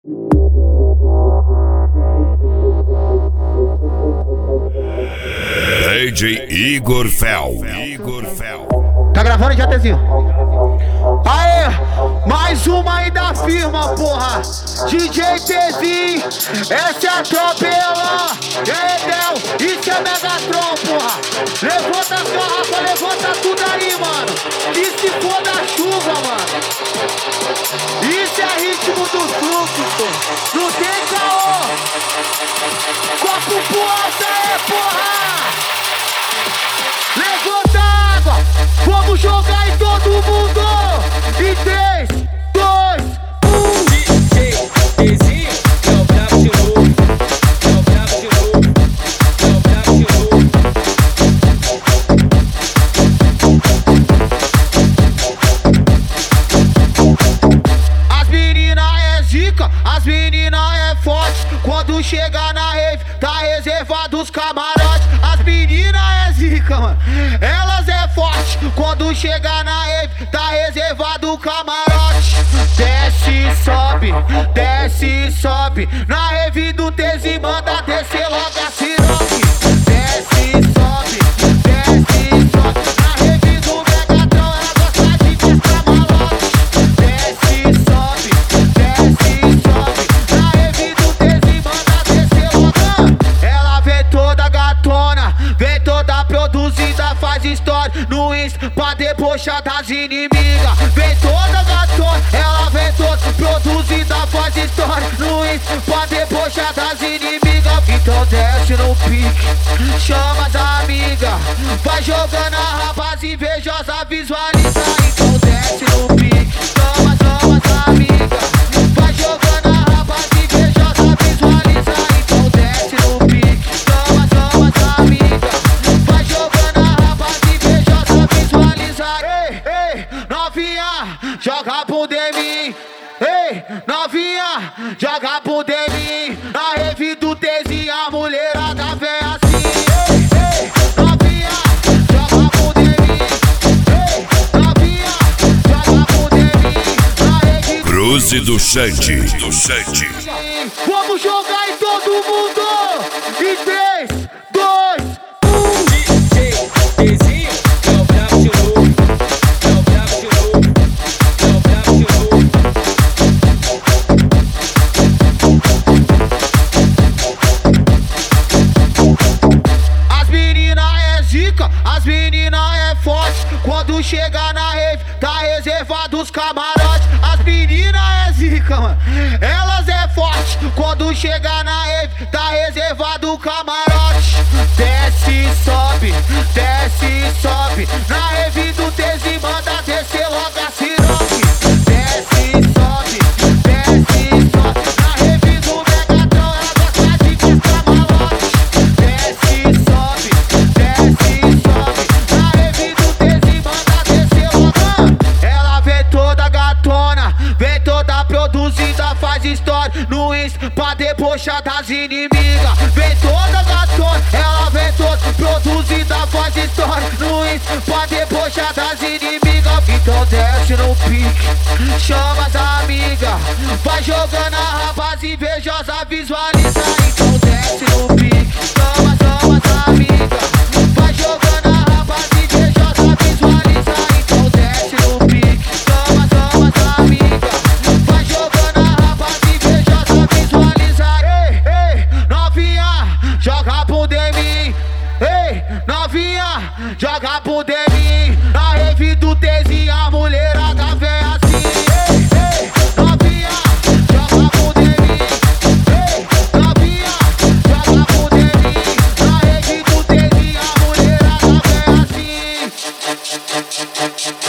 DJ Igor Fel. Tá gravando já, Tezinho? Aê, mais uma aí da firma, porra. DJ Tezinho, essa é a tropela. E aí, Del, isso é Megatron, porra. Levanta as garrafas, levanta tudo aí, mano. E se for da chuva, mano. Isso é ritmo do fluxo, porra. Não tem caô. Copo pro alto aí, porra. Levanta a água, vamos jogar em todo mundo. E 3, 2, 1. DJ Tezinho, é o brabo de novo. É o brabo de novo. É o brabo de novo. As meninas é zica, as meninas é forte. Quando chega na rave, tá reservado os camarotes. As meninas é zica, mano, elas é forte. Quando chega na rave, tá reservado o camarote. Desce e sobe. Na rave do Tezi manda descer logo a siroque. Desce e sobe. Na reve do Megatron, ela gosta de piscar malote. Desce e sobe. Na reve do Tezi manda descer logo. Ela vem toda gatona, vem toda produzida, faz história no Insta pra debochar das inimigas. Vem toda gatona, ela vem toda produzida, faz história no Insta pra debochar das inimigas. Então desce no pique, chama as amigas, vai jogando a rapaz invejosa, visualiza. Então desce no pique, chama as amigas, vai jogando a rapaz invejosa, visualiza. Então desce no pique, chama as amigas, vai jogando a rapaz invejosa, visualiza. Ei, novinha, joga a bunda em mim. Ei, novinha, joga a bunda em mim. Na rave do Tezinho, a mulherada vem assim. Ei, novinha, joga a bunda em mim. Ei, novinha, joga a bunda em mim. Na rave Cruze do Xande. Vamos jogar em todo mundo. E 3, 2, 1. DJ Tezinho, é o brabo de novo. É o brabo de novo. É o brabo de novo. As meninas é zica, as meninas é forte. Quando chega na rave, tá reservado os camarotes. As meninas é zica, mano, elas é forte. Quando chega na rave, tá reservado o camarote. Desce e sobe. Na rave do Tezi manda descer logo a siroque. Desce e sobe. Na reve do Megatron, ela gosta de piscar malote. Desce e sobe. Na reve do Tezi manda descer logo. Ela vem toda gatona, vem toda produzida, faz história no Insta pra debochar das inimigas. Vem toda gatona, ela vem toda produzida, faz história no Insta pra debochar das inimigas. Então desce no pique, chama as amigas, vai jogando a rapaz invejosa, visualiza. Então desce no pique, chama as amigas, vai jogando a rapaz invejosa, visualiza. Então desce no pique, chama as amigas, vai jogando a rapaz invejosa, visualiza. Ei, novinha, joga a bunda em mim. Ei, novinha, joga a bunda em mim. Na rave do Tezinho, a mulherada vem assim. Ei, novinha, joga a bunda em mim. Ei, novinha, joga a bunda em mim. Na rave do Tezinho, a mulherada vem assim.